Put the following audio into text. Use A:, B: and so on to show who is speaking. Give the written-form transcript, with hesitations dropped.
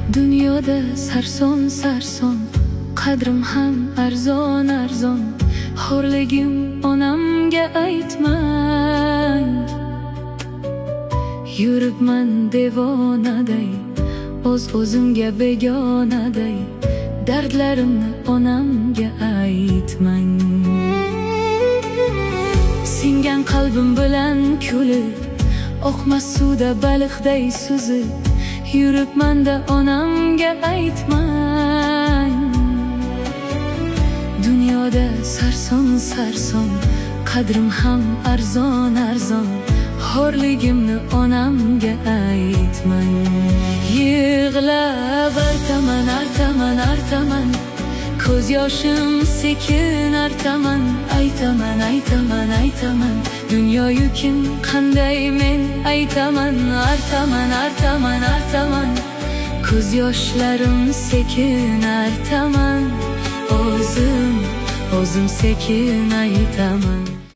A: Dunyoda sarson sarson, qadrim ham arzon arzon. Xo'rligim onamga aytmang. Yuribman devonaday, o'zimga begonaday. Dardlarimni onamga aytmang. Singan qalbim bilan kulib, oqmas suvda baliqday suzib, yuribman-da onamga aytmang. Dunyoda sarson sarson, qadrim ham arzon arzon. Xo'rligimni onamga aytmang. Yig'lab artaman, artaman, artaman. Ko'z yoshim sekin artaman. Aytaman, aytaman, aytaman. Dunyo yukim qanday men aytaman. Artaman, artaman, artaman. Ko'z yoshlarim sekin artaman. O'zim sekin aytaman.